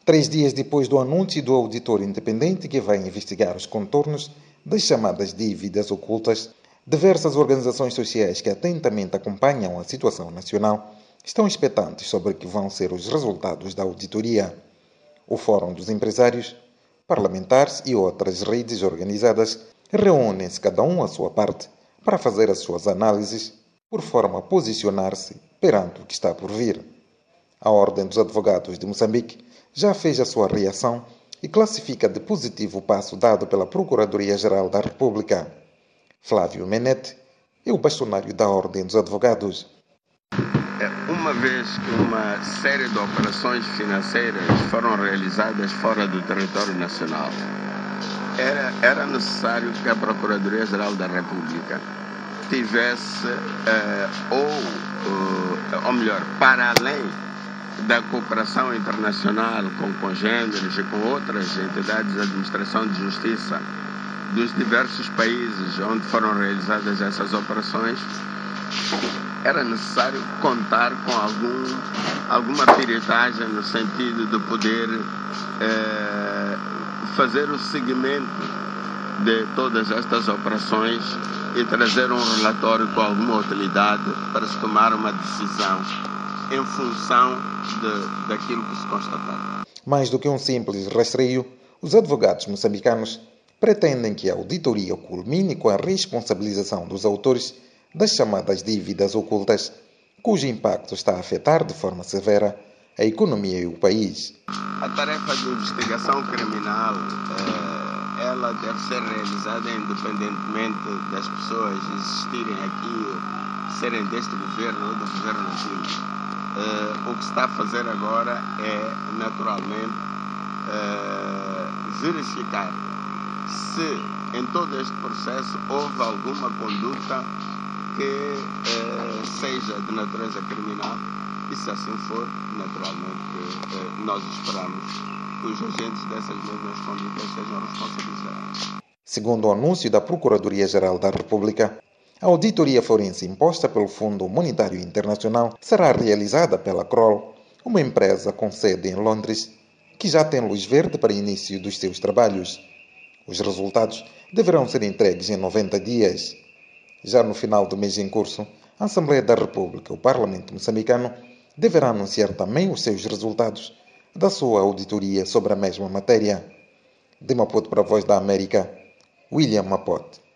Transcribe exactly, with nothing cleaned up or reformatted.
Três dias depois do anúncio do auditor independente que vai investigar os contornos das chamadas dívidas ocultas, diversas organizações sociais que atentamente acompanham a situação nacional estão expectantes sobre o que vão ser os resultados da auditoria. O Fórum dos Empresários, parlamentares e outras redes organizadas reúnem-se cada um à sua parte para fazer as suas análises, por forma a posicionar-se perante o que está por vir. A Ordem dos Advogados de Moçambique já fez a sua reação e classifica de positivo o passo dado pela Procuradoria-Geral da República. Flávio Menete é o bastonário da Ordem dos Advogados. Uma vez que uma série de operações financeiras foram realizadas fora do território nacional, era, era necessário que a Procuradoria-Geral da República tivesse, uh, ou, uh, ou melhor, para além da cooperação internacional com congêneres e com outras entidades de administração de justiça dos diversos países onde foram realizadas essas operações, era necessário contar com algum, alguma piretagem no sentido de poder eh, fazer o seguimento de todas estas operações e trazer um relatório com alguma utilidade para se tomar uma decisão em função de, daquilo que se constatar. Mais do que um simples rastreio, os advogados moçambicanos pretendem que a auditoria culmine com a responsabilização dos autores das chamadas dívidas ocultas, cujo impacto está a afetar de forma severa a economia e o país. A tarefa de investigação criminal, eh, ela deve ser realizada independentemente das pessoas existirem aqui, serem deste governo ou do governo antigo. Uh, o que se está a fazer agora é, naturalmente, uh, verificar se em todo este processo houve alguma conduta que uh, seja de natureza criminal e, se assim for, naturalmente, uh, nós esperamos que os agentes dessas mesmas condutas sejam responsabilizados. Segundo o anúncio da Procuradoria-Geral da República, a auditoria forense imposta pelo Fundo Monetário Internacional será realizada pela Kroll, uma empresa com sede em Londres, que já tem luz verde para início dos seus trabalhos. Os resultados deverão ser entregues em noventa dias. Já no final do mês em curso, a Assembleia da República, o Parlamento moçambicano, deverá anunciar também os seus resultados da sua auditoria sobre a mesma matéria. De Maputo para a Voz da América, William Mapote.